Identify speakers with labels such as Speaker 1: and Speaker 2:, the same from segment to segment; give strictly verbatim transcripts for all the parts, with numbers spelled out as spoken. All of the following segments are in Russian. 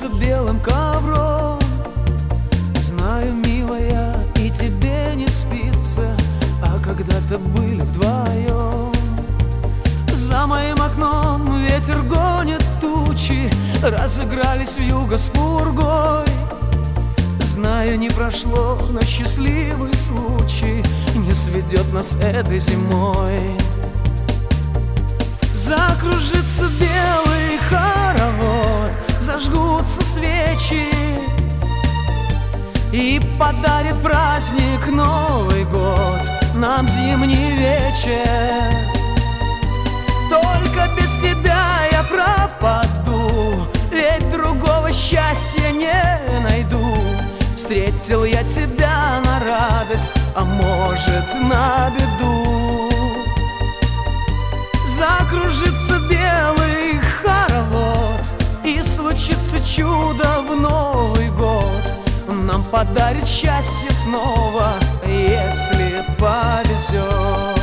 Speaker 1: ложится белым ковром. Знаю, милая, и тебе не спится, а когда-то были вдвоем. За моим окном ветер гонит тучи, разыгрались вьюга с пургой. Знаю, не прошло, но счастливый случай не сведет нас этой зимой. Закружится белый хоровод, зажгутся свечи, и подарит праздник Новый год нам зимний вечер. Только без тебя я пропаду, ведь другого счастья не найду. Встретил я тебя на радость, а может, на беду. Закружится белый хоровод, и случится чудо в Новый год. Нам подарит счастье снова, если повезет.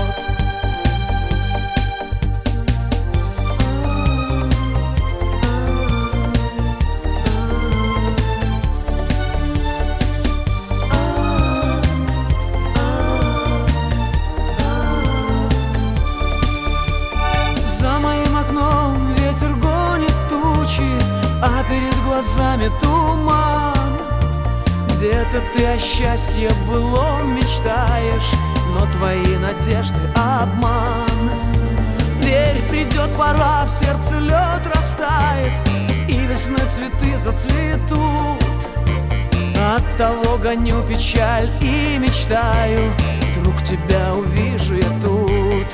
Speaker 1: Ветер гонит тучи, а перед глазами туман. Где-то ты о счастье былом мечтаешь, но твои надежды обман. Верь, придет пора, в сердце лед растает, и весной цветы зацветут. Оттого гоню печаль и мечтаю, вдруг тебя увижу я тут.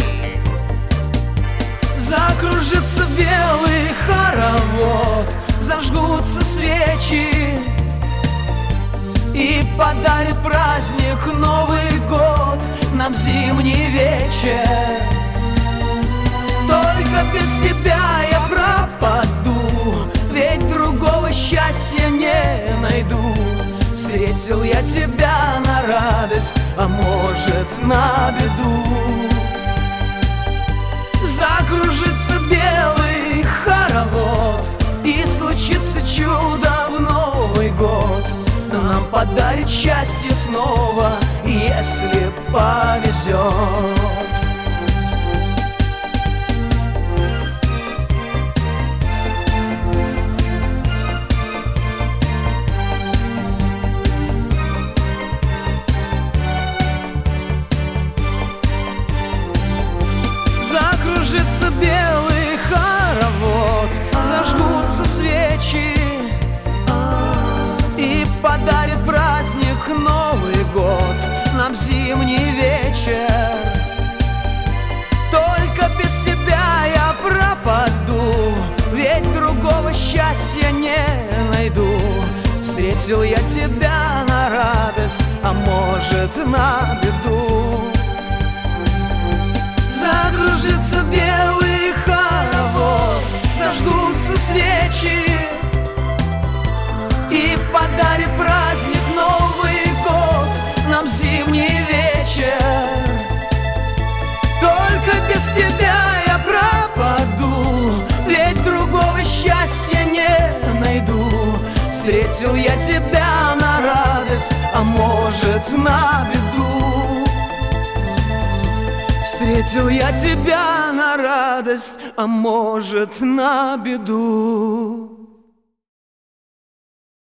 Speaker 1: Закружится белый хоровод, зажгутся свечи, и подарит праздник Новый год нам зимний вечер. Только без тебя я пропаду, ведь другого счастья не найду. Встретил я тебя на радость, а может, на беду. Закружится белый хоровод, и случится чудо в Новый год. Нам подарит счастье снова, если повезет. Закружится белый хоровод, зажгутся свечи, и подарит праздник Новый год нам зимний вечер. Только без тебя я пропаду, ведь другого счастья не найду. Встретил я тебя на радость, а может, на беду. Закружится белый хоровод, зажгутся свечи, и подарит праздник Новый год нам зимний вечер. Только без тебя я пропаду, ведь другого счастья не найду. Встретил я тебя на радость, а может, на беду. Встретил я тебя на радость, а может, на беду.